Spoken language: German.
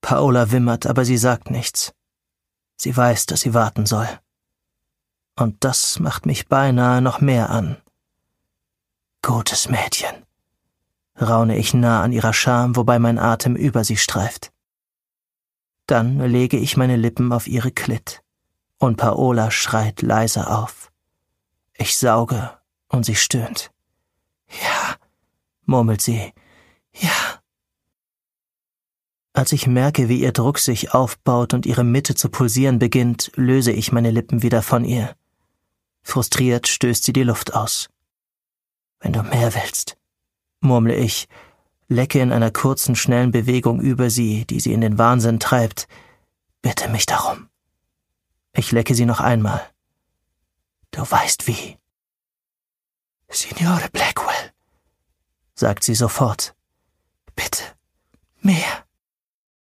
Paola wimmert, aber sie sagt nichts. Sie weiß, dass sie warten soll. Und das macht mich beinahe noch mehr an. Gutes Mädchen, raune ich nah an ihrer Scham, wobei mein Atem über sie streift. Dann lege ich meine Lippen auf ihre Klit, und Paola schreit leise auf. Ich sauge, und sie stöhnt. »Ja«, murmelt sie, »ja.« Als ich merke, wie ihr Druck sich aufbaut und ihre Mitte zu pulsieren beginnt, löse ich meine Lippen wieder von ihr. Frustriert stößt sie die Luft aus. »Wenn du mehr willst«, murmle ich, lecke in einer kurzen, schnellen Bewegung über sie, die sie in den Wahnsinn treibt. »Bitte mich darum.« Ich lecke sie noch einmal. »Du weißt wie.« »Signore Blackwell«, sagt sie sofort. »Bitte, mehr.«